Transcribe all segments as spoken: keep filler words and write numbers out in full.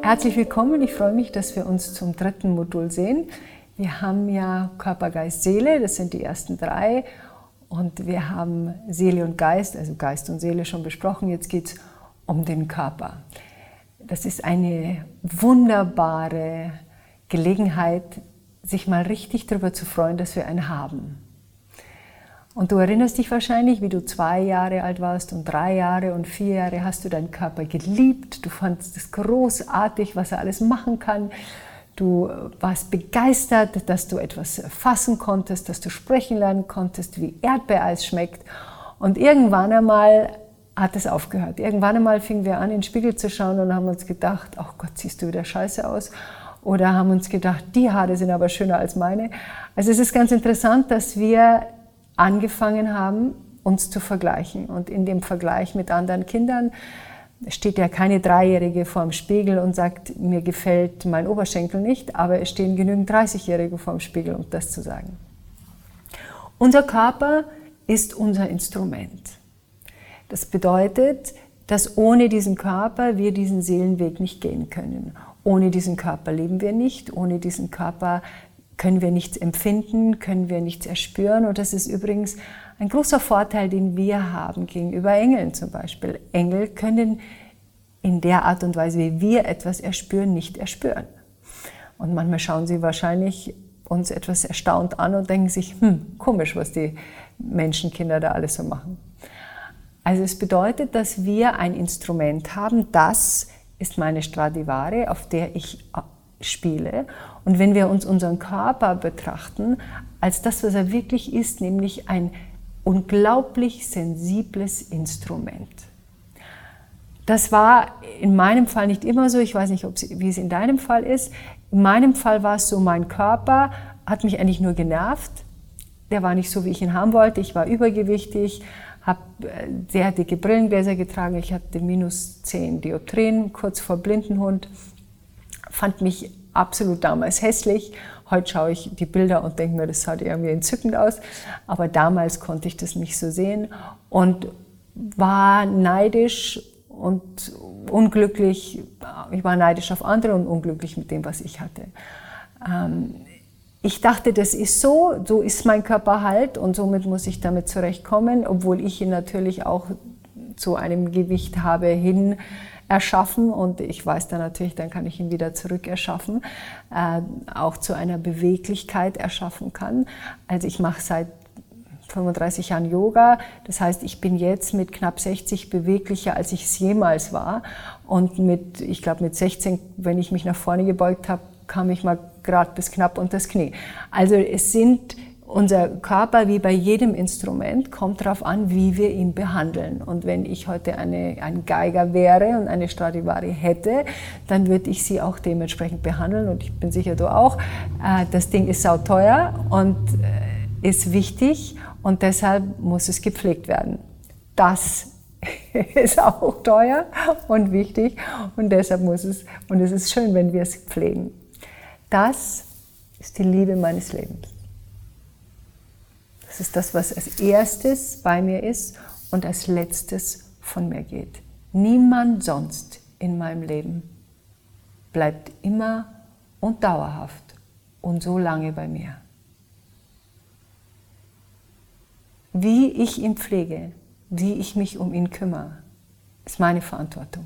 Herzlich willkommen, ich freue mich, dass wir uns zum dritten Modul sehen. Wir haben ja Körper, Geist, Seele, das sind die ersten drei. Und wir haben Seele und Geist, also Geist und Seele schon besprochen. Jetzt geht es um den Körper. Das ist eine wunderbare Gelegenheit, sich mal richtig darüber zu freuen, dass wir einen haben. Und du erinnerst dich wahrscheinlich, wie du zwei Jahre alt warst und drei Jahre und vier Jahre hast du deinen Körper geliebt. Du fandest es großartig, was er alles machen kann. Du warst begeistert, dass du etwas fassen konntest, dass du sprechen lernen konntest, wie Erdbeereis schmeckt. Und irgendwann einmal hat es aufgehört. Irgendwann einmal fingen wir an, in den Spiegel zu schauen und haben uns gedacht, ach Gott, siehst du wieder scheiße aus. Oder haben uns gedacht, die Haare sind aber schöner als meine. Also es ist ganz interessant, dass wir angefangen haben, uns zu vergleichen. Und in dem Vergleich mit anderen Kindern steht ja keine Dreijährige vor dem Spiegel und sagt, mir gefällt mein Oberschenkel nicht, aber es stehen genügend dreißigjährige vor dem Spiegel, um das zu sagen. Unser Körper ist unser Instrument. Das bedeutet, dass ohne diesen Körper wir diesen Seelenweg nicht gehen können. Ohne diesen Körper leben wir nicht, ohne diesen Körper können wir nichts empfinden, können wir nichts erspüren. Und das ist übrigens ein großer Vorteil, den wir haben gegenüber Engeln zum Beispiel. Engel können in der Art und Weise, wie wir etwas erspüren, nicht erspüren. Und manchmal schauen sie wahrscheinlich uns etwas erstaunt an und denken sich, hm, komisch, was die Menschenkinder da alles so machen. Also es bedeutet, dass wir ein Instrument haben, das ist meine Stradivari, auf der ich spiele. Und wenn wir uns unseren Körper betrachten, als das, was er wirklich ist, nämlich ein unglaublich sensibles Instrument. Das war in meinem Fall nicht immer so, ich weiß nicht, wie es in deinem Fall ist. In meinem Fall war es so, mein Körper hat mich eigentlich nur genervt. Der war nicht so, wie ich ihn haben wollte. Ich war übergewichtig, habe sehr dicke Brillengläser getragen. Ich hatte minus zehn Dioptrien, kurz vor Blindenhund. Fand mich absolut damals hässlich. Heute schaue ich die Bilder und denke mir, das sah irgendwie entzückend aus. Aber damals konnte ich das nicht so sehen und war neidisch und unglücklich. Ich war neidisch auf andere und unglücklich mit dem, was ich hatte. Ich dachte, das ist so, so ist mein Körper halt und somit muss ich damit zurechtkommen, obwohl ich ihn natürlich auch zu einem Gewicht habe hin erschaffen und ich weiß dann natürlich, dann kann ich ihn wieder zurück erschaffen, äh, auch zu einer Beweglichkeit erschaffen kann. Also ich mache seit fünfunddreißig Jahren Yoga, das heißt, ich bin jetzt mit knapp sechzig beweglicher, als ich es jemals war und mit, ich glaube mit sechzehn, wenn ich mich nach vorne gebeugt habe, kam ich mal gerade bis knapp unter das Knie. Also es sind Unser Körper, wie bei jedem Instrument, kommt darauf an, wie wir ihn behandeln. Und wenn ich heute eine, ein Geiger wäre und eine Stradivari hätte, dann würde ich sie auch dementsprechend behandeln. Und ich bin sicher, du auch. Das Ding ist sauteuer und ist wichtig und deshalb muss es gepflegt werden. Das ist auch teuer und wichtig und deshalb muss es, und es ist schön, wenn wir es pflegen. Das ist die Liebe meines Lebens. Das ist das, was als erstes bei mir ist und als letztes von mir geht. Niemand sonst in meinem Leben bleibt immer und dauerhaft und so lange bei mir. Wie ich ihn pflege, wie ich mich um ihn kümmere, ist meine Verantwortung.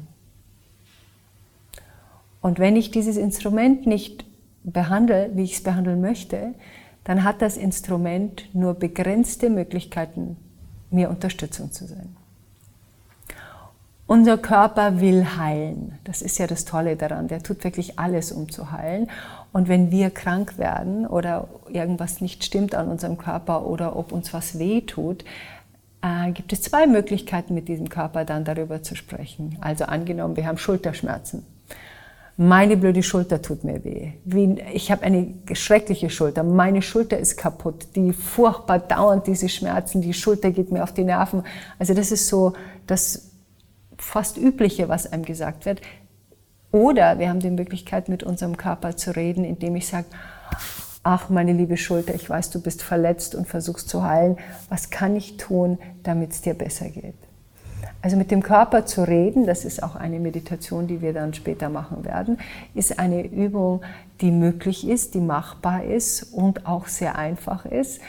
Und wenn ich dieses Instrument nicht behandle, wie ich es behandeln möchte, dann hat das Instrument nur begrenzte Möglichkeiten, mir Unterstützung zu sein. Unser Körper will heilen. Das ist ja das Tolle daran. Der tut wirklich alles, um zu heilen. Und wenn wir krank werden oder irgendwas nicht stimmt an unserem Körper oder ob uns was wehtut, äh, gibt es zwei Möglichkeiten, mit diesem Körper dann darüber zu sprechen. Also angenommen, wir haben Schulterschmerzen. Meine blöde Schulter tut mir weh. Ich habe eine schreckliche Schulter. Meine Schulter ist kaputt. Die furchtbar dauernd diese Schmerzen. Die Schulter geht mir auf die Nerven. Also das ist so das fast Übliche, was einem gesagt wird. Oder wir haben die Möglichkeit, mit unserem Körper zu reden, indem ich sage, ach meine liebe Schulter, ich weiß, du bist verletzt und versuchst zu heilen. Was kann ich tun, damit es dir besser geht? Also mit dem Körper zu reden, das ist auch eine Meditation, die wir dann später machen werden, ist eine Übung, die möglich ist, die machbar ist und auch sehr einfach ist.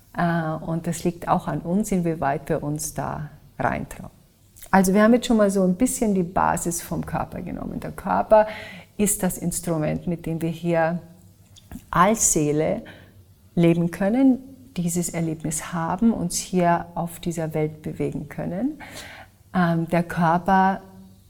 Und das liegt auch an uns, inwieweit wir uns da reintrauen. Also wir haben jetzt schon mal so ein bisschen die Basis vom Körper genommen. Der Körper ist das Instrument, mit dem wir hier als Seele leben können, dieses Erlebnis haben, uns hier auf dieser Welt bewegen können. Ähm, der Körper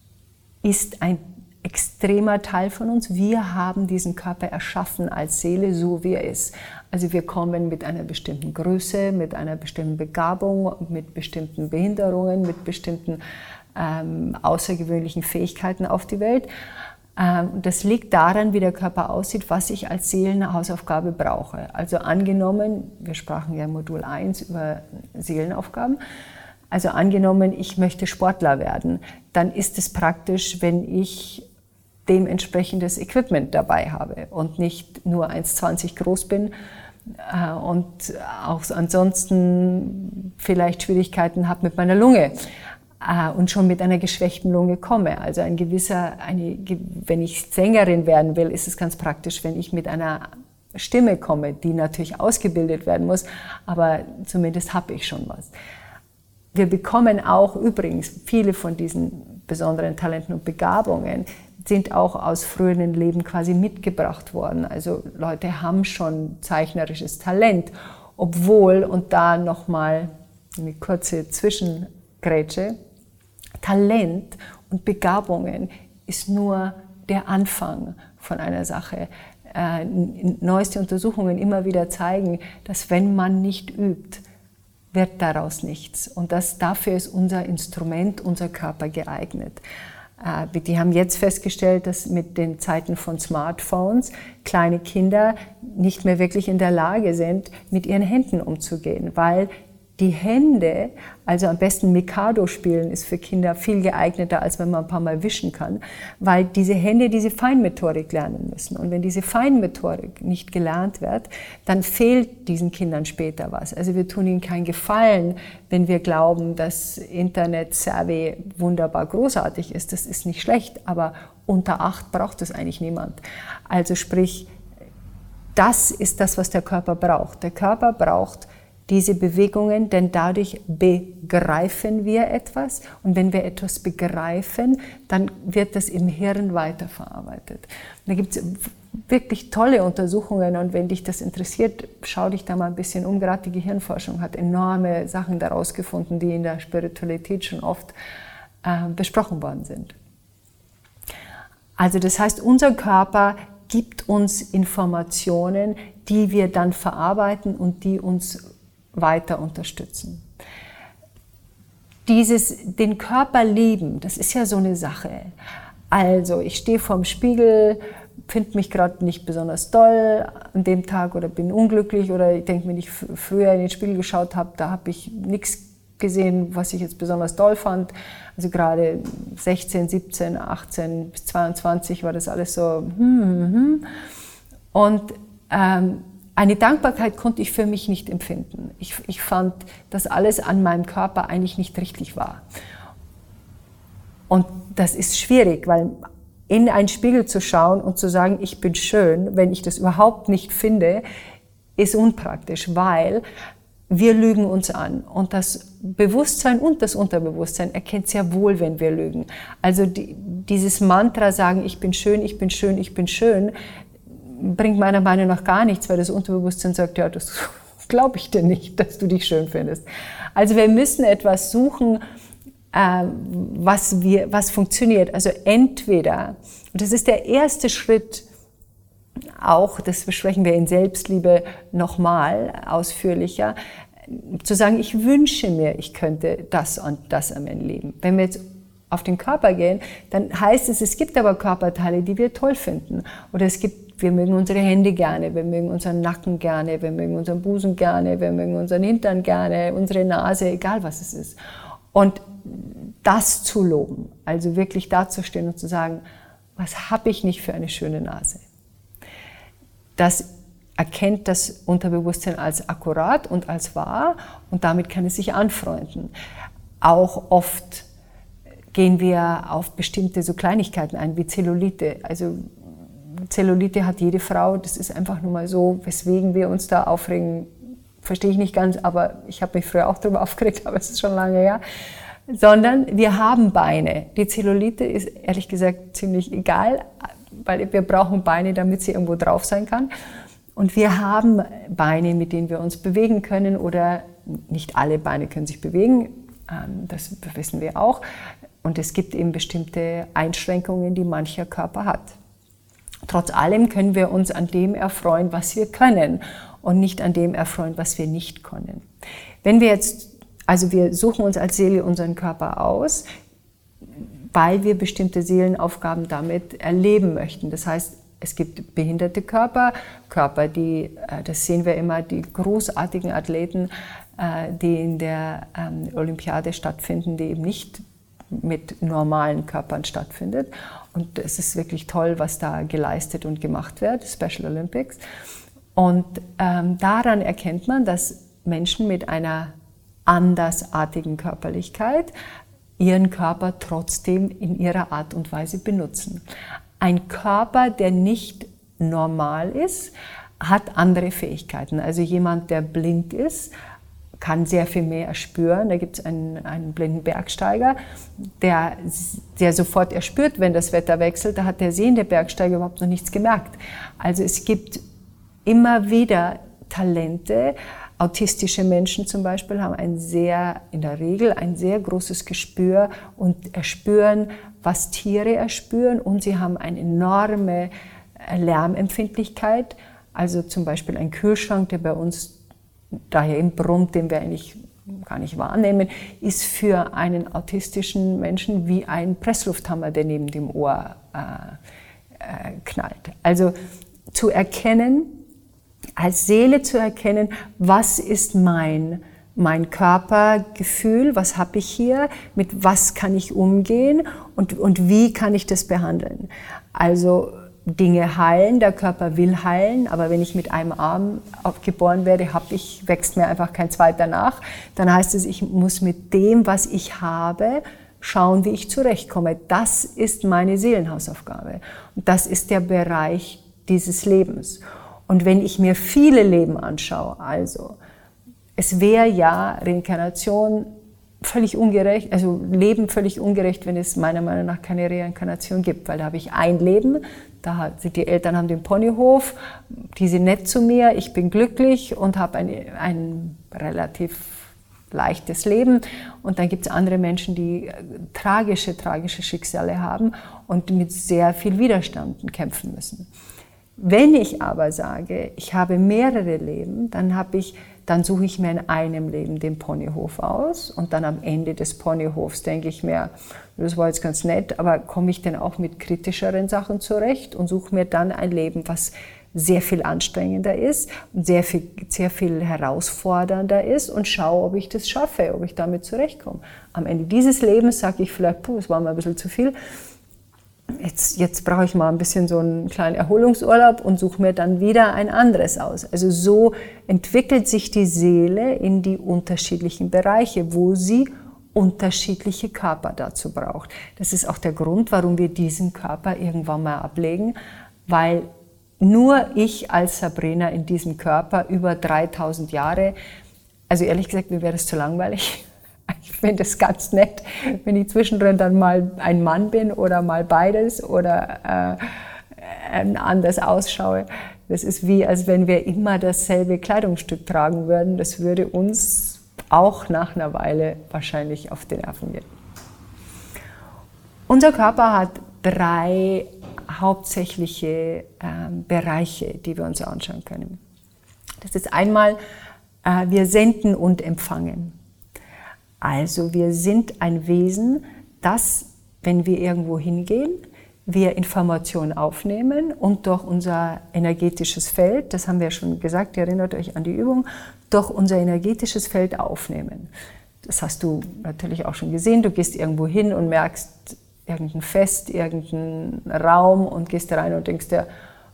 ist ein extremer Teil von uns. Wir haben diesen Körper erschaffen als Seele, so wie er ist. Also wir kommen mit einer bestimmten Größe, mit einer bestimmten Begabung, mit bestimmten Behinderungen, mit bestimmten ähm, außergewöhnlichen Fähigkeiten auf die Welt. Ähm, das liegt daran, wie der Körper aussieht, was ich als Seelenhausaufgabe brauche. Also angenommen, wir sprachen ja im Modul eins über Seelenaufgaben, also angenommen, ich möchte Sportler werden, dann ist es praktisch, wenn ich dementsprechendes Equipment dabei habe und nicht nur eins Komma zwanzig groß bin äh, und auch ansonsten vielleicht Schwierigkeiten habe mit meiner Lunge äh, und schon mit einer geschwächten Lunge komme. Also ein gewisser, eine, wenn ich Sängerin werden will, ist es ganz praktisch, wenn ich mit einer Stimme komme, die natürlich ausgebildet werden muss, aber zumindest habe ich schon was. Wir bekommen auch übrigens viele von diesen besonderen Talenten und Begabungen sind auch aus früheren Leben quasi mitgebracht worden. Also Leute haben schon zeichnerisches Talent, obwohl, und da nochmal eine kurze Zwischengrätsche, Talent und Begabungen ist nur der Anfang von einer Sache. Äh, neueste Untersuchungen immer wieder zeigen, dass wenn man nicht übt, wird daraus nichts. Und das, dafür ist unser Instrument, unser Körper geeignet. Äh, die haben jetzt festgestellt, dass mit den Zeiten von Smartphones kleine Kinder nicht mehr wirklich in der Lage sind, mit ihren Händen umzugehen, weil die Hände, also am besten Mikado spielen, ist für Kinder viel geeigneter, als wenn man ein paar Mal wischen kann, weil diese Hände diese Feinmotorik lernen müssen. Und wenn diese Feinmotorik nicht gelernt wird, dann fehlt diesen Kindern später was. Also wir tun ihnen keinen Gefallen, wenn wir glauben, dass Internet-Savvy wunderbar großartig ist. Das ist nicht schlecht, aber unter acht braucht es eigentlich niemand. Also sprich, das ist das, was der Körper braucht. Der Körper braucht diese Bewegungen, denn dadurch begreifen wir etwas und wenn wir etwas begreifen, dann wird das im Hirn weiterverarbeitet. Und da gibt es wirklich tolle Untersuchungen und wenn dich das interessiert, schau dich da mal ein bisschen um. Gerade die Gehirnforschung hat enorme Sachen daraus gefunden, die in der Spiritualität schon oft äh, besprochen worden sind. Also das heißt, unser Körper gibt uns Informationen, die wir dann verarbeiten und die uns weiter unterstützen. Dieses, den Körper lieben, das ist ja so eine Sache. Also ich stehe vorm Spiegel, finde mich gerade nicht besonders doll an dem Tag oder bin unglücklich oder ich denke, wenn ich früher in den Spiegel geschaut habe, da habe ich nichts gesehen, was ich jetzt besonders doll fand. Also gerade sechzehn, siebzehn, achtzehn bis zweiundzwanzig war das alles so hm, hm, hm. Und ähm, eine Dankbarkeit konnte ich für mich nicht empfinden. Ich, ich fand, dass alles an meinem Körper eigentlich nicht richtig war. Und das ist schwierig, weil in einen Spiegel zu schauen und zu sagen, ich bin schön, wenn ich das überhaupt nicht finde, ist unpraktisch, weil wir lügen uns an. Und das Bewusstsein und das Unterbewusstsein erkennt sehr wohl, wenn wir lügen. Also die, dieses Mantra sagen, ich bin schön, ich bin schön, ich bin schön, bringt meiner Meinung nach gar nichts, weil das Unterbewusstsein sagt, ja, das glaube ich dir nicht, dass du dich schön findest. Also wir müssen etwas suchen, äh, was, wir, was funktioniert. Also entweder, und das ist der erste Schritt, auch, das besprechen wir in Selbstliebe nochmal ausführlicher, zu sagen, ich wünsche mir, ich könnte das und das an meinem Leben. Wenn wir jetzt auf den Körper gehen, dann heißt es, es gibt aber Körperteile, die wir toll finden. Oder es gibt Wir mögen unsere Hände gerne, wir mögen unseren Nacken gerne, wir mögen unseren Busen gerne, wir mögen unseren Hintern gerne, unsere Nase, egal was es ist. Und das zu loben, also wirklich dazustehen und zu sagen, was habe ich nicht für eine schöne Nase? Das erkennt das Unterbewusstsein als akkurat und als wahr und damit kann es sich anfreunden. Auch oft gehen wir auf bestimmte so Kleinigkeiten ein, wie Zellulite. Also Zellulite hat jede Frau, das ist einfach nur mal so, weswegen wir uns da aufregen, verstehe ich nicht ganz, aber ich habe mich früher auch darüber aufgeregt, aber es ist schon lange her. Sondern wir haben Beine. Die Zellulite ist ehrlich gesagt ziemlich egal, weil wir brauchen Beine, damit sie irgendwo drauf sein kann. Und wir haben Beine, mit denen wir uns bewegen können, oder nicht alle Beine können sich bewegen, das wissen wir auch. Und es gibt eben bestimmte Einschränkungen, die mancher Körper hat. Trotz allem können wir uns an dem erfreuen, was wir können, und nicht an dem erfreuen, was wir nicht können. Wenn wir jetzt, also wir suchen uns als Seele unseren Körper aus, weil wir bestimmte Seelenaufgaben damit erleben möchten. Das heißt, es gibt behinderte Körper, Körper, die, das sehen wir immer, die großartigen Athleten, die in der Olympiade stattfinden, die eben nicht mit normalen Körpern stattfindet. Und es ist wirklich toll, was da geleistet und gemacht wird, Special Olympics. Und ähm, daran erkennt man, dass Menschen mit einer andersartigen Körperlichkeit ihren Körper trotzdem in ihrer Art und Weise benutzen. Ein Körper, der nicht normal ist, hat andere Fähigkeiten. Also jemand, der blind ist, kann sehr viel mehr erspüren. Da gibt es einen, einen blinden Bergsteiger, der, der sofort erspürt, wenn das Wetter wechselt. Da hat der sehende Bergsteiger überhaupt noch nichts gemerkt. Also es gibt immer wieder Talente. Autistische Menschen zum Beispiel haben ein sehr, in der Regel ein sehr großes Gespür und erspüren, was Tiere erspüren, und sie haben eine enorme Lärmempfindlichkeit. Also zum Beispiel ein Kühlschrank, der bei uns daher eben brummt, den wir eigentlich gar nicht wahrnehmen, ist für einen autistischen Menschen wie ein Presslufthammer, der neben dem Ohr äh, äh, knallt. Also zu erkennen, als Seele zu erkennen, was ist mein, mein Körpergefühl, was habe ich hier, mit was kann ich umgehen und, und wie kann ich das behandeln. Also Dinge heilen, der Körper will heilen, aber wenn ich mit einem Arm geboren werde, hab ich, wächst mir einfach kein zweiter nach. Dann heißt es, ich muss mit dem, was ich habe, schauen, wie ich zurechtkomme. Das ist meine Seelenhausaufgabe. Und das ist der Bereich dieses Lebens. Und wenn ich mir viele Leben anschaue, also es wäre ja Reinkarnation völlig ungerecht, also Leben völlig ungerecht, wenn es meiner Meinung nach keine Reinkarnation gibt, weil da habe ich ein Leben, da sind die Eltern haben den Ponyhof, die sind nett zu mir, ich bin glücklich und habe ein, ein relativ leichtes Leben, und dann gibt es andere Menschen, die tragische, tragische Schicksale haben und mit sehr viel Widerstand kämpfen müssen. Wenn ich aber sage, ich habe mehrere Leben, dann habe ich dann suche ich mir in einem Leben den Ponyhof aus, und dann am Ende des Ponyhofs denke ich mir, das war jetzt ganz nett, aber komme ich denn auch mit kritischeren Sachen zurecht, und suche mir dann ein Leben, was sehr viel anstrengender ist und sehr viel, sehr viel herausfordernder ist, und schaue, ob ich das schaffe, ob ich damit zurechtkomme. Am Ende dieses Lebens sage ich vielleicht, puh, es war mir ein bisschen zu viel. Jetzt, jetzt brauche ich mal ein bisschen so einen kleinen Erholungsurlaub und suche mir dann wieder ein anderes aus. Also so entwickelt sich die Seele in die unterschiedlichen Bereiche, wo sie unterschiedliche Körper dazu braucht. Das ist auch der Grund, warum wir diesen Körper irgendwann mal ablegen, weil nur ich als Sabrina in diesem Körper über dreitausend Jahre, also ehrlich gesagt, mir wäre das zu langweilig. Ich finde es ganz nett, wenn ich zwischendrin dann mal ein Mann bin oder mal beides oder äh, anders ausschaue. Das ist wie, als wenn wir immer dasselbe Kleidungsstück tragen würden. Das würde uns auch nach einer Weile wahrscheinlich auf die Nerven gehen. Unser Körper hat drei hauptsächliche äh, Bereiche, die wir uns anschauen können. Das ist einmal, äh, wir senden und empfangen. Also wir sind ein Wesen, das, wenn wir irgendwo hingehen, wir Informationen aufnehmen und durch unser energetisches Feld, das haben wir ja schon gesagt, ihr erinnert euch an die Übung, durch unser energetisches Feld aufnehmen. Das hast du natürlich auch schon gesehen, du gehst irgendwo hin und merkst irgendein Fest, irgendeinen Raum und gehst da rein und denkst dir,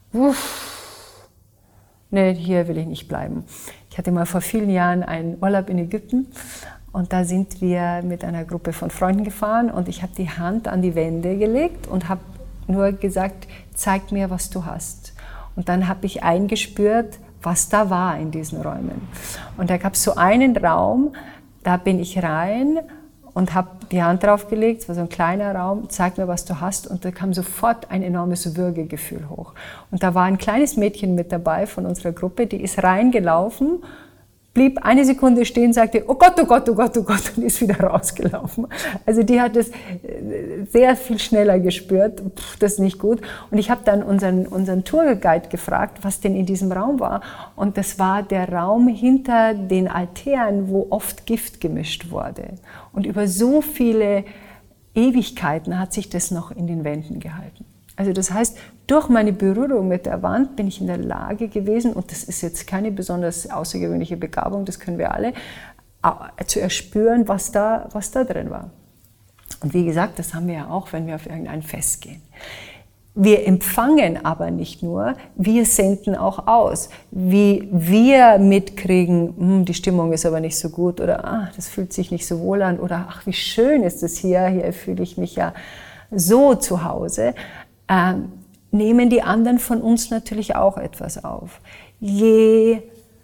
uff, nee, hier will ich nicht bleiben. Ich hatte mal vor vielen Jahren einen Urlaub in Ägypten. Und da sind wir mit einer Gruppe von Freunden gefahren und ich habe die Hand an die Wände gelegt und habe nur gesagt, zeig mir, was du hast. Und dann habe ich eingespürt, was da war in diesen Räumen. Und da gab es so einen Raum, da bin ich rein und habe die Hand draufgelegt, es war so ein kleiner Raum, zeig mir, was du hast. Und da kam sofort ein enormes Würgegefühl hoch. Und da war ein kleines Mädchen mit dabei von unserer Gruppe, die ist reingelaufen, blieb eine Sekunde stehen, sagte, oh Gott, oh Gott, oh Gott, oh Gott, und ist wieder rausgelaufen. Also die hat es sehr viel schneller gespürt, Puh, das ist nicht gut. Und ich habe dann unseren, unseren Tourguide gefragt, was denn in diesem Raum war. Und das war der Raum hinter den Altären, wo oft Gift gemischt wurde. Und über so viele Ewigkeiten hat sich das noch in den Wänden gehalten. Also das heißt, durch meine Berührung mit der Wand bin ich in der Lage gewesen, und das ist jetzt keine besonders außergewöhnliche Begabung, das können wir alle, zu erspüren, was da, was da drin war. Und wie gesagt, das haben wir ja auch, wenn wir auf irgendein Fest gehen. Wir empfangen aber nicht nur, wir senden auch aus. Wie wir mitkriegen, hm, die Stimmung ist aber nicht so gut oder ah, das fühlt sich nicht so wohl an oder ach, wie schön ist es hier, hier fühle ich mich ja so zu Hause. Ähm, nehmen die anderen von uns natürlich auch etwas auf. Je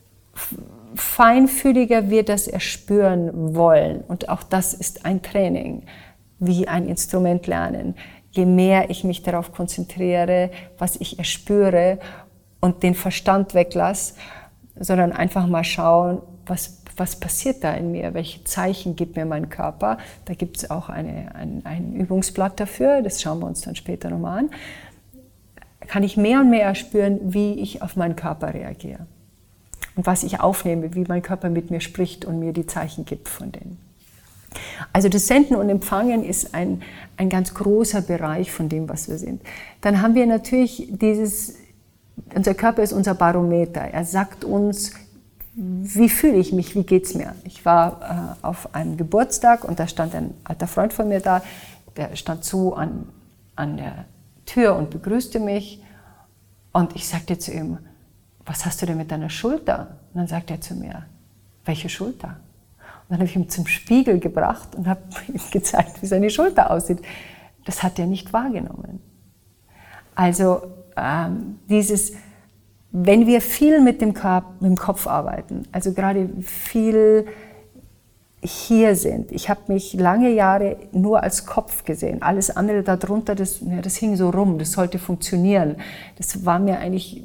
feinfühliger wir das erspüren wollen, und auch das ist ein Training, wie ein Instrument lernen, je mehr ich mich darauf konzentriere, was ich erspüre und den Verstand weglasse, sondern einfach mal schauen, was, was passiert da in mir, welche Zeichen gibt mir mein Körper. Da gibt es auch eine, ein, ein Übungsblatt dafür, das schauen wir uns dann später nochmal an. Kann ich mehr und mehr erspüren, wie ich auf meinen Körper reagiere und was ich aufnehme, wie mein Körper mit mir spricht und mir die Zeichen gibt von denen. Also das Senden und Empfangen ist ein, ein ganz großer Bereich von dem, was wir sind. Dann haben wir natürlich dieses, unser Körper ist unser Barometer. Er sagt uns, wie fühle ich mich, wie geht's mir. Ich war äh, auf einem Geburtstag und da stand ein alter Freund von mir da, der stand so an, an der Tür und begrüßte mich und ich sagte zu ihm, was hast du denn mit deiner Schulter? Und dann sagte er zu mir, welche Schulter? Und dann habe ich ihn zum Spiegel gebracht und habe ihm gezeigt, wie seine Schulter aussieht. Das hat er nicht wahrgenommen. Also ähm, dieses, wenn wir viel mit dem, Körper, mit dem Kopf arbeiten, also gerade viel hier sind. Ich habe mich lange Jahre nur als Kopf gesehen. Alles andere darunter, das, ja, das hing so rum, das sollte funktionieren. Das war mir eigentlich,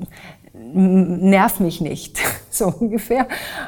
nerv mich nicht, so ungefähr.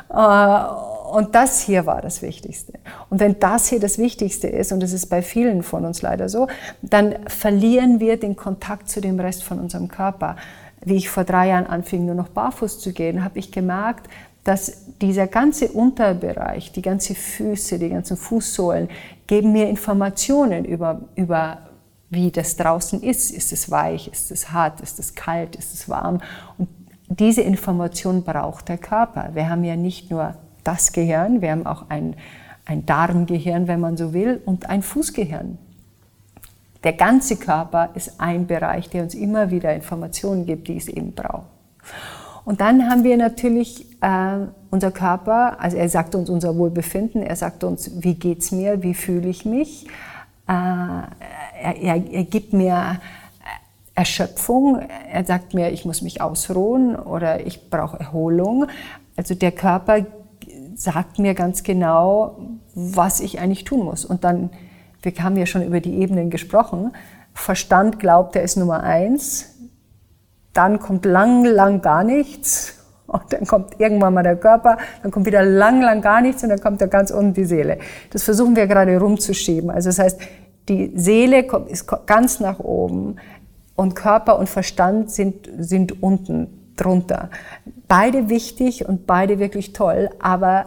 Und das hier war das Wichtigste. Und wenn das hier das Wichtigste ist, und das ist bei vielen von uns leider so, dann verlieren wir den Kontakt zu dem Rest von unserem Körper. Wie ich vor drei Jahren anfing, nur noch barfuß zu gehen, habe ich gemerkt, dass dieser ganze Unterbereich, die ganzen Füße, die ganzen Fußsohlen, geben mir Informationen über, über wie das draußen ist. Ist es weich, ist es hart, ist es kalt, ist es warm? Und diese Information braucht der Körper. Wir haben ja nicht nur das Gehirn, wir haben auch ein, ein Darmgehirn, wenn man so will, und ein Fußgehirn. Der ganze Körper ist ein Bereich, der uns immer wieder Informationen gibt, die es eben braucht. Und dann haben wir natürlich äh, unser Körper, also er sagt uns unser Wohlbefinden, er sagt uns, wie geht's mir, wie fühle ich mich. Äh, er, er, er gibt mir Erschöpfung, er sagt mir, ich muss mich ausruhen oder ich brauche Erholung. Also der Körper sagt mir ganz genau, was ich eigentlich tun muss. Und dann, wir haben ja schon über die Ebenen gesprochen, Verstand glaubt, er ist Nummer eins. Dann kommt lang, lang gar nichts und dann kommt irgendwann mal der Körper, dann kommt wieder lang, lang gar nichts und dann kommt da ganz unten die Seele. Das versuchen wir gerade rumzuschieben. Also das heißt, die Seele kommt, ist ganz nach oben und Körper und Verstand sind, sind unten drunter. Beide wichtig und beide wirklich toll, aber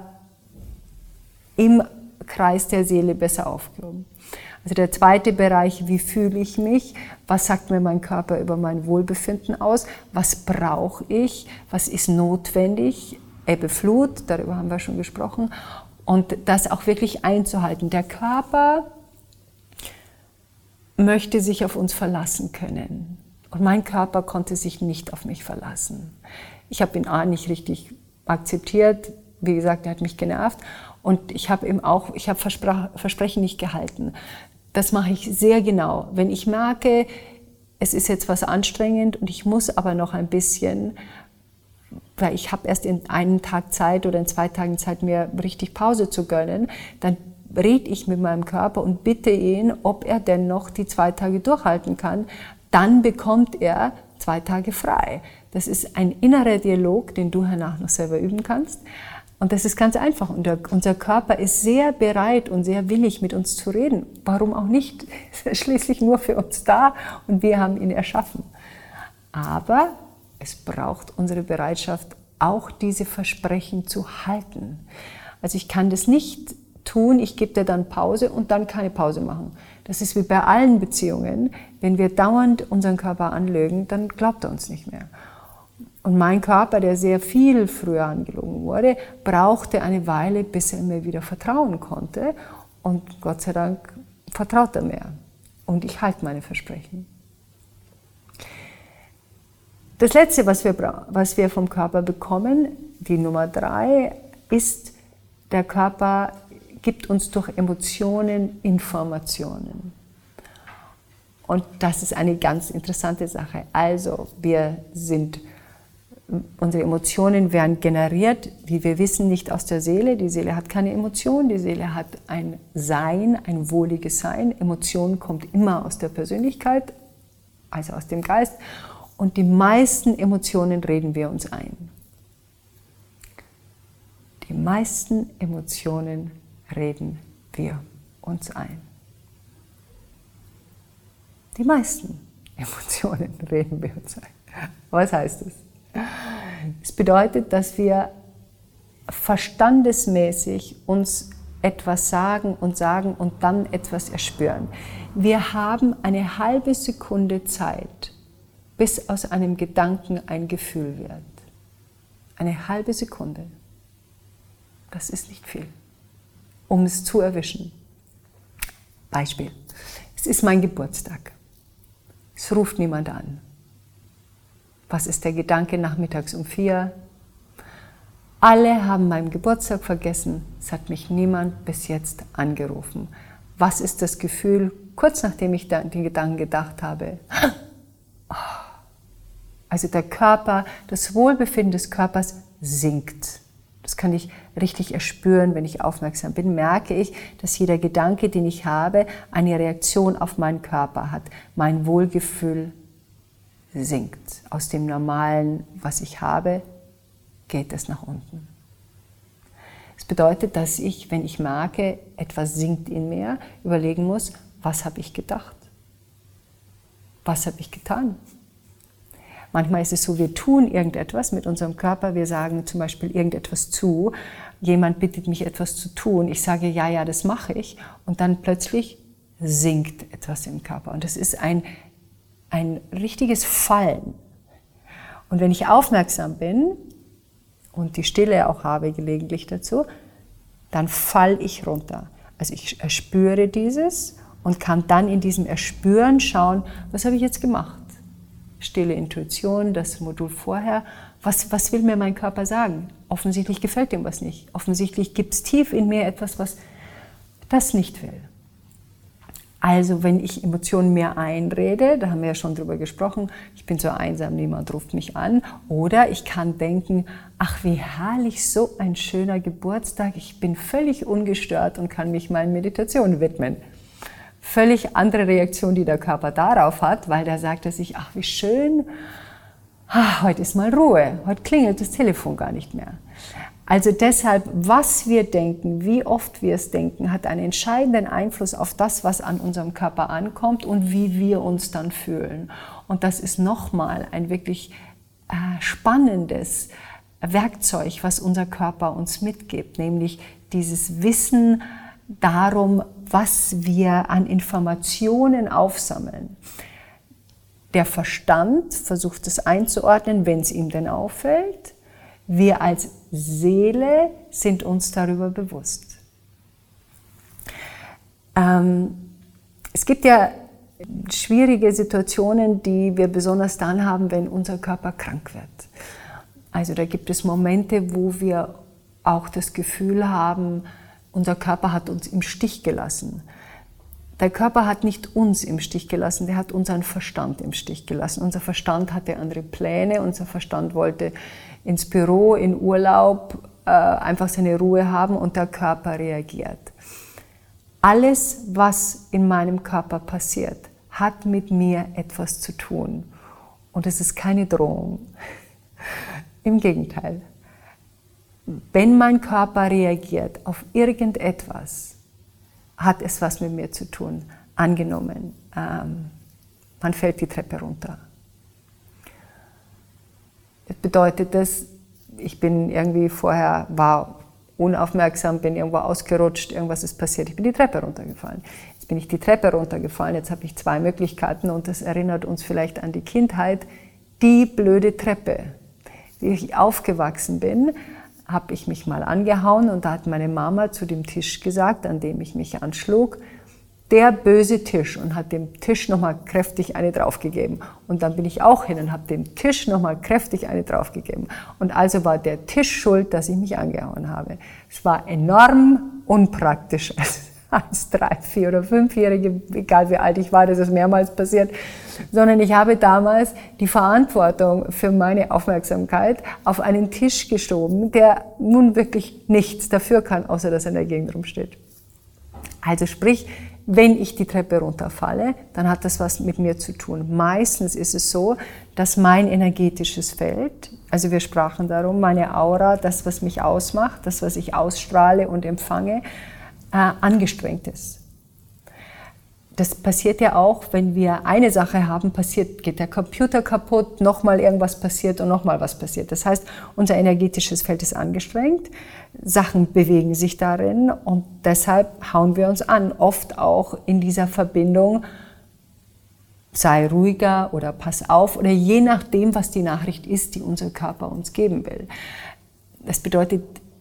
im Kreis der Seele besser aufgehoben. Also der zweite Bereich, wie fühle ich mich, was sagt mir mein Körper über mein Wohlbefinden aus, was brauche ich, was ist notwendig, Ebbe, Flut, darüber haben wir schon gesprochen, und das auch wirklich einzuhalten. Der Körper möchte sich auf uns verlassen können und mein Körper konnte sich nicht auf mich verlassen. Ich habe ihn A nicht richtig akzeptiert, wie gesagt, er hat mich genervt. Und ich habe eben auch, ich habe Versprechen nicht gehalten. Das mache ich sehr genau. Wenn ich merke, es ist jetzt was anstrengend und ich muss aber noch ein bisschen, weil ich habe erst in einem Tag Zeit oder in zwei Tagen Zeit, mir richtig Pause zu gönnen, dann rede ich mit meinem Körper und bitte ihn, ob er denn noch die zwei Tage durchhalten kann. Dann bekommt er zwei Tage frei. Das ist ein innerer Dialog, den du danach noch selber üben kannst. Und das ist ganz einfach. Und der, unser Körper ist sehr bereit und sehr willig, mit uns zu reden. Warum auch nicht? Er ist schließlich nur für uns da und wir haben ihn erschaffen. Aber es braucht unsere Bereitschaft, auch diese Versprechen zu halten. Also ich kann das nicht tun, ich gebe dir dann Pause und dann keine Pause machen. Das ist wie bei allen Beziehungen. Wenn wir dauernd unseren Körper anlügen, dann glaubt er uns nicht mehr. Und mein Körper, der sehr viel früher angelogen wurde, brauchte eine Weile, bis er mir wieder vertrauen konnte. Und Gott sei Dank vertraut er mir. Und ich halte meine Versprechen. Das Letzte, was wir, was wir vom Körper bekommen, die Nummer drei, ist, der Körper gibt uns durch Emotionen Informationen. Und das ist eine ganz interessante Sache. Also wir sind, unsere Emotionen werden generiert, wie wir wissen, nicht aus der Seele. Die Seele hat keine Emotion, die Seele hat ein Sein, ein wohliges Sein. Emotion kommt immer aus der Persönlichkeit, also aus dem Geist. Und die meisten Emotionen reden wir uns ein. Die meisten Emotionen reden wir uns ein. Die meisten Emotionen reden wir uns ein. Was heißt es? Es bedeutet, dass wir verstandesmäßig uns etwas sagen und sagen und dann etwas erspüren. Wir haben eine halbe Sekunde Zeit, bis aus einem Gedanken ein Gefühl wird. Eine halbe Sekunde. Das ist nicht viel, um es zu erwischen. Beispiel. Es ist mein Geburtstag. Es ruft niemand an. Was ist der Gedanke nachmittags um vier? Alle haben meinen Geburtstag vergessen. Es hat mich niemand bis jetzt angerufen. Was ist das Gefühl, kurz nachdem ich den Gedanken gedacht habe? Also der Körper, das Wohlbefinden des Körpers sinkt. Das kann ich richtig erspüren, wenn ich aufmerksam bin, merke ich, dass jeder Gedanke, den ich habe, eine Reaktion auf meinen Körper hat. Mein Wohlgefühl sinkt. Aus dem Normalen, was ich habe, geht es nach unten. Das bedeutet, dass ich, wenn ich merke, etwas sinkt in mir, überlegen muss, was habe ich gedacht? Was habe ich getan? Manchmal ist es so, wir tun irgendetwas mit unserem Körper, wir sagen zum Beispiel irgendetwas zu, jemand bittet mich etwas zu tun, ich sage, ja, ja, das mache ich und dann plötzlich sinkt etwas im Körper und das ist ein, ein richtiges Fallen. Und wenn ich aufmerksam bin und die Stille auch habe gelegentlich dazu, dann falle ich runter. Also ich erspüre dieses und kann dann in diesem Erspüren schauen, was habe ich jetzt gemacht? Stille Intuition, das Modul vorher. Was, was will mir mein Körper sagen? Offensichtlich gefällt ihm was nicht. Offensichtlich gibt es tief in mir etwas, was das nicht will. Also wenn ich Emotionen mir einrede, da haben wir ja schon drüber gesprochen, ich bin so einsam, niemand ruft mich an. Oder ich kann denken, ach wie herrlich, so ein schöner Geburtstag, ich bin völlig ungestört und kann mich meinen Meditationen widmen. Völlig andere Reaktion, die der Körper darauf hat, weil der sagt er sich, ach wie schön, ah, heute ist mal Ruhe, heute klingelt das Telefon gar nicht mehr. Also deshalb, was wir denken, wie oft wir es denken, hat einen entscheidenden Einfluss auf das, was an unserem Körper ankommt und wie wir uns dann fühlen. Und das ist nochmal ein wirklich äh, spannendes Werkzeug, was unser Körper uns mitgibt, nämlich dieses Wissen darum, was wir an Informationen aufsammeln. Der Verstand versucht es einzuordnen, wenn es ihm denn auffällt. Wir als Seele sind uns darüber bewusst. Ähm, es gibt ja schwierige Situationen, die wir besonders dann haben, wenn unser Körper krank wird. Also da gibt es Momente, wo wir auch das Gefühl haben, unser Körper hat uns im Stich gelassen. Der Körper hat nicht uns im Stich gelassen, der hat unseren Verstand im Stich gelassen. Unser Verstand hatte andere Pläne, unser Verstand wollte ins Büro, in Urlaub, äh, einfach seine Ruhe haben und der Körper reagiert. Alles, was in meinem Körper passiert, hat mit mir etwas zu tun. Und es ist keine Drohung. Im Gegenteil. Wenn mein Körper reagiert auf irgendetwas, hat es was mit mir zu tun. Angenommen, ähm, man fällt die Treppe runter. Das bedeutet das, ich bin irgendwie vorher, war unaufmerksam, bin irgendwo ausgerutscht, irgendwas ist passiert, ich bin die Treppe runtergefallen. Jetzt bin ich die Treppe runtergefallen, jetzt habe ich zwei Möglichkeiten und das erinnert uns vielleicht an die Kindheit. Die blöde Treppe, wie ich aufgewachsen bin, habe ich mich mal angehauen und da hat meine Mama zu dem Tisch gesagt, an dem ich mich anschlug, der böse Tisch, und hat dem Tisch nochmal kräftig eine draufgegeben. Und dann bin ich auch hin und habe dem Tisch nochmal kräftig eine draufgegeben. Und also war der Tisch schuld, dass ich mich angehauen habe. Es war enorm unpraktisch als drei-, vier- oder fünfjährige, egal wie alt ich war, das ist mehrmals passiert, sondern ich habe damals die Verantwortung für meine Aufmerksamkeit auf einen Tisch geschoben, der nun wirklich nichts dafür kann, außer dass er in der Gegend rumsteht. Also sprich, wenn ich die Treppe runterfalle, dann hat das was mit mir zu tun. Meistens ist es so, dass mein energetisches Feld, also wir sprachen darum, meine Aura, das, was mich ausmacht, das, was ich ausstrahle und empfange, äh, angestrengt ist. Das passiert ja auch, wenn wir eine Sache haben, passiert, geht der Computer kaputt, nochmal irgendwas passiert und nochmal was passiert. Das heißt, unser energetisches Feld ist angestrengt, Sachen bewegen sich darin und deshalb hauen wir uns an, oft auch in dieser Verbindung, sei ruhiger oder pass auf oder je nachdem, was die Nachricht ist, die unser Körper uns geben will. Das bedeutet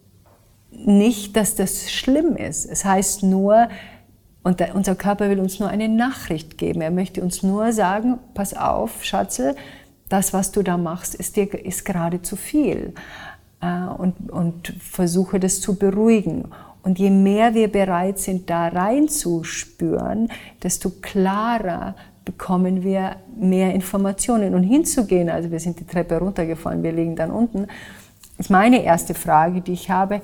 nicht, dass das schlimm ist. Es heißt nur, und der, unser Körper will uns nur eine Nachricht geben. Er möchte uns nur sagen, pass auf, Schatzel, das, was du da machst, ist, dir, ist gerade zu viel. Äh, und, und versuche das zu beruhigen. Und je mehr wir bereit sind, da reinzuspüren, desto klarer bekommen wir mehr Informationen. Und hinzugehen, also wir sind die Treppe runtergefallen, wir liegen dann unten, ist meine erste Frage, die ich habe.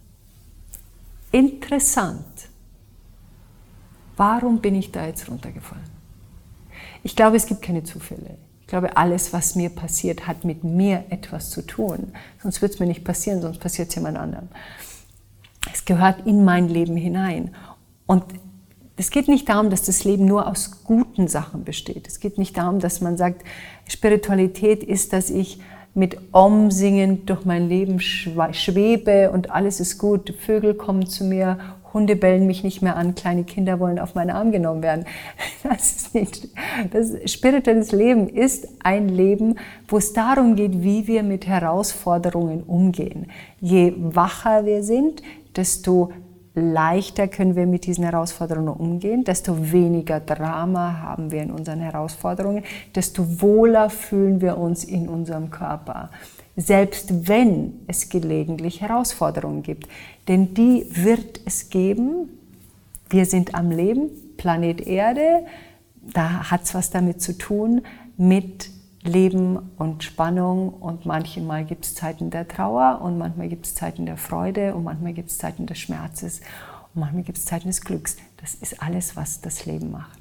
Interessant. Warum bin ich da jetzt runtergefallen? Ich glaube, es gibt keine Zufälle. Ich glaube, alles, was mir passiert, hat mit mir etwas zu tun. Sonst wird es mir nicht passieren, sonst passiert es jemand anderem. Es gehört in mein Leben hinein. Und es geht nicht darum, dass das Leben nur aus guten Sachen besteht. Es geht nicht darum, dass man sagt, Spiritualität ist, dass ich mit Om singend durch mein Leben schwebe und alles ist gut. Vögel kommen zu mir, Hunde bellen mich nicht mehr an, kleine Kinder wollen auf meinen Arm genommen werden. Das ist nicht. Das spirituelles Leben ist ein Leben, wo es darum geht, wie wir mit Herausforderungen umgehen. Je wacher wir sind, desto leichter können wir mit diesen Herausforderungen umgehen, desto weniger Drama haben wir in unseren Herausforderungen, desto wohler fühlen wir uns in unserem Körper. Selbst wenn es gelegentlich Herausforderungen gibt. Denn die wird es geben. Wir sind am Leben, Planet Erde, da hat es was damit zu tun, mit Leben und Spannung. Und manchmal gibt es Zeiten der Trauer und manchmal gibt es Zeiten der Freude und manchmal gibt es Zeiten des Schmerzes und manchmal gibt es Zeiten des Glücks. Das ist alles, was das Leben macht.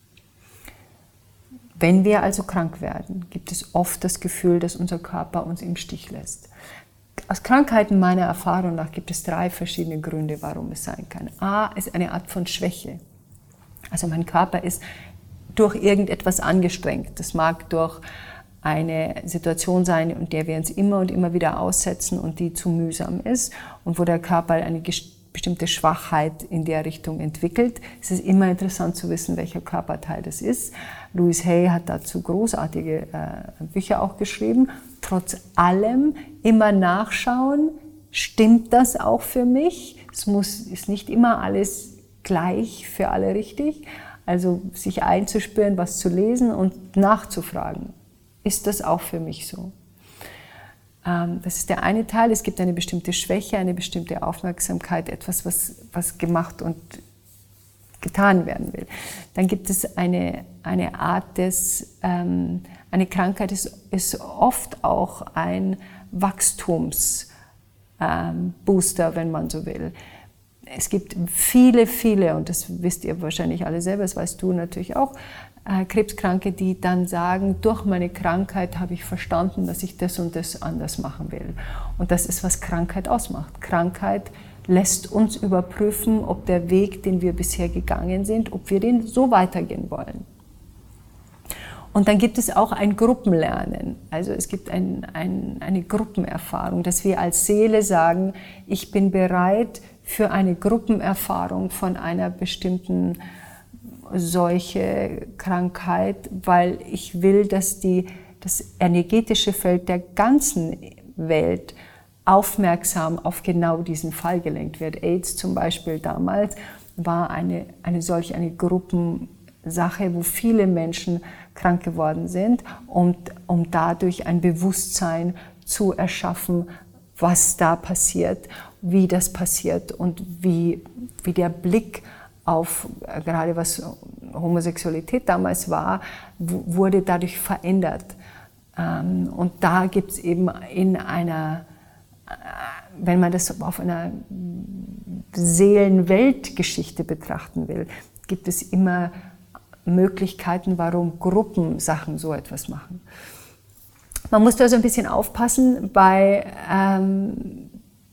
Wenn wir also krank werden, gibt es oft das Gefühl, dass unser Körper uns im Stich lässt. Aus Krankheiten meiner Erfahrung nach gibt es drei verschiedene Gründe, warum es sein kann. A ist eine Art von Schwäche. Also mein Körper ist durch irgendetwas angestrengt. Das mag durch eine Situation sein, in der wir uns immer und immer wieder aussetzen und die zu mühsam ist und wo der Körper eine bestimmte Schwachheit in der Richtung entwickelt. Es ist immer interessant zu wissen, welcher Körperteil das ist. Louise Hay hat dazu großartige äh, Bücher auch geschrieben. Trotz allem immer nachschauen, stimmt das auch für mich? Es muss, ist nicht immer alles gleich für alle richtig. Also sich einzuspüren, was zu lesen und nachzufragen. Ist das auch für mich so? Das ist der eine Teil. Es gibt eine bestimmte Schwäche, eine bestimmte Aufmerksamkeit, etwas, was, was gemacht und getan werden will. Dann gibt es eine, eine Art des, ähm, eine Krankheit ist, ist oft auch ein Wachstumsbooster, ähm, wenn man so will. Es gibt viele, viele, und das wisst ihr wahrscheinlich alle selber, das weißt du natürlich auch, äh, Krebskranke, die dann sagen, durch meine Krankheit habe ich verstanden, dass ich das und das anders machen will. Und das ist, was Krankheit ausmacht. Krankheit lässt uns überprüfen, ob der Weg, den wir bisher gegangen sind, ob wir den so weitergehen wollen. Und dann gibt es auch ein Gruppenlernen. Also es gibt ein, ein, eine Gruppenerfahrung, dass wir als Seele sagen, ich bin bereit für eine Gruppenerfahrung von einer bestimmten Seuche, Krankheit, weil ich will, dass die, das energetische Feld der ganzen Welt aufmerksam auf genau diesen Fall gelenkt wird. AIDS zum Beispiel damals war eine, eine solch eine Gruppensache, wo viele Menschen krank geworden sind, und um dadurch ein Bewusstsein zu erschaffen, was da passiert, wie das passiert und wie, wie der Blick auf, gerade was Homosexualität damals war, wurde dadurch verändert. Und da gibt es eben in einer, wenn man das auf einer Seelenweltgeschichte betrachten will, gibt es immer Möglichkeiten, warum Gruppensachen so etwas machen. Man muss da so ein bisschen aufpassen bei ähm,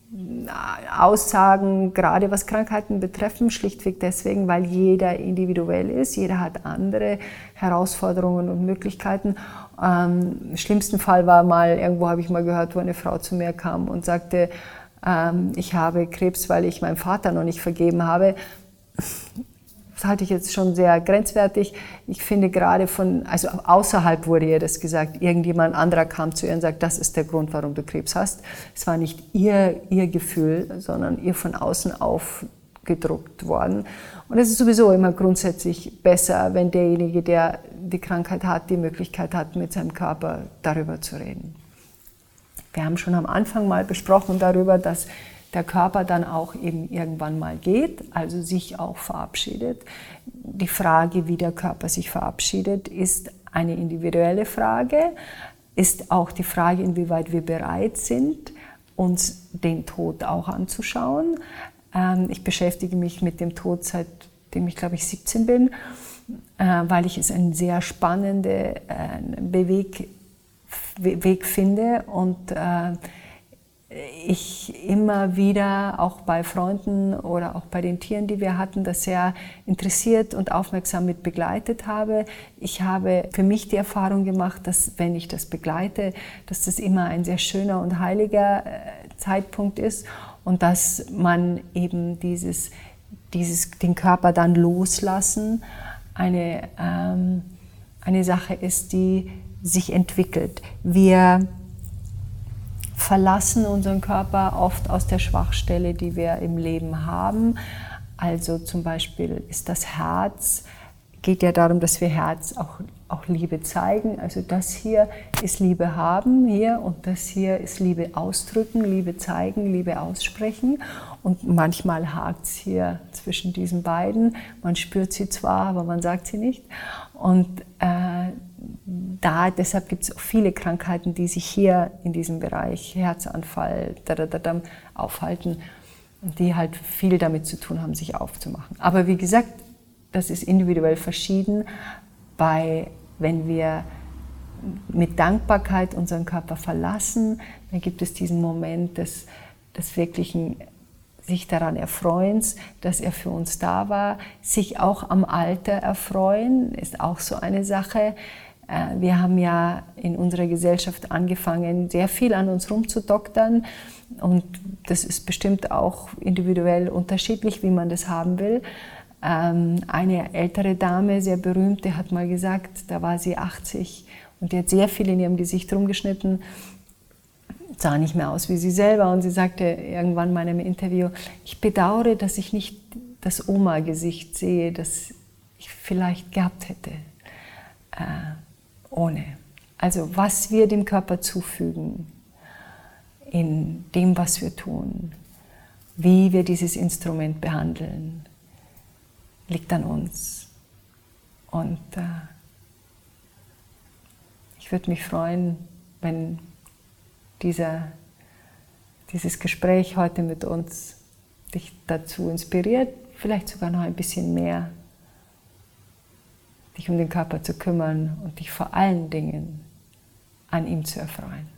Aussagen, gerade was Krankheiten betreffen, schlichtweg deswegen, weil jeder individuell ist, jeder hat andere Herausforderungen und Möglichkeiten. Ähm, im schlimmsten Fall war mal, irgendwo habe ich mal gehört, wo eine Frau zu mir kam und sagte, ähm, ich habe Krebs, weil ich meinem Vater noch nicht vergeben habe. Das halte ich jetzt schon sehr grenzwertig. Ich finde gerade von, also außerhalb wurde ihr das gesagt, irgendjemand anderer kam zu ihr und sagt, das ist der Grund, warum du Krebs hast. Es war nicht ihr, ihr Gefühl, sondern ihr von außen aufgedruckt worden. Und es ist sowieso immer grundsätzlich besser, wenn derjenige, der die Krankheit hat, die Möglichkeit hat, mit seinem Körper darüber zu reden. Wir haben schon am Anfang mal besprochen darüber, dass der Körper dann auch eben irgendwann mal geht, also sich auch verabschiedet. Die Frage, wie der Körper sich verabschiedet, ist eine individuelle Frage, ist auch die Frage, inwieweit wir bereit sind, uns den Tod auch anzuschauen. Ich beschäftige mich mit dem Tod, seitdem ich, glaube ich, siebzehn bin, weil ich es einen sehr spannenden Beweg, Weg finde und ich immer wieder, auch bei Freunden oder auch bei den Tieren, die wir hatten, das sehr interessiert und aufmerksam mit begleitet habe. Ich habe für mich die Erfahrung gemacht, dass wenn ich das begleite, dass das immer ein sehr schöner und heiliger Zeitpunkt ist und dass man eben dieses, dieses den Körper dann loslassen eine, ähm, eine Sache ist, die sich entwickelt. Wir verlassen unseren Körper oft aus der Schwachstelle, die wir im Leben haben. Also zum Beispiel ist das Herz, geht ja darum, dass wir Herz auch, auch Liebe zeigen. Also das hier ist Liebe haben hier und das hier ist Liebe ausdrücken, Liebe zeigen, Liebe aussprechen. Und manchmal hakt es hier zwischen diesen beiden. Man spürt sie zwar, aber man sagt sie nicht. Und äh, Da, deshalb gibt es auch viele Krankheiten, die sich hier in diesem Bereich Herzanfall da, da, da, da, aufhalten und die halt viel damit zu tun haben, sich aufzumachen. Aber wie gesagt, das ist individuell verschieden. Bei, wenn wir mit Dankbarkeit unseren Körper verlassen, dann gibt es diesen Moment des, des wirklichen sich daran erfreuens, dass er für uns da war, sich auch am Alter erfreuen, ist auch so eine Sache. Wir haben ja in unserer Gesellschaft angefangen, sehr viel an uns rumzudoktern und das ist bestimmt auch individuell unterschiedlich, wie man das haben will. Eine ältere Dame, sehr berühmt, die hat mal gesagt, da war sie achtzig und die hat sehr viel in ihrem Gesicht rumgeschnitten, sah nicht mehr aus wie sie selber und sie sagte irgendwann mal in einem Interview, ich bedauere, dass ich nicht das Oma-Gesicht sehe, das ich vielleicht gehabt hätte. Äh, ohne. Also was wir dem Körper zufügen, in dem, was wir tun, wie wir dieses Instrument behandeln, liegt an uns. Und äh, ich würde mich freuen, wenn dieser, dieses Gespräch heute mit uns dich dazu inspiriert, vielleicht sogar noch ein bisschen mehr, dich um den Körper zu kümmern und dich vor allen Dingen an ihm zu erfreuen.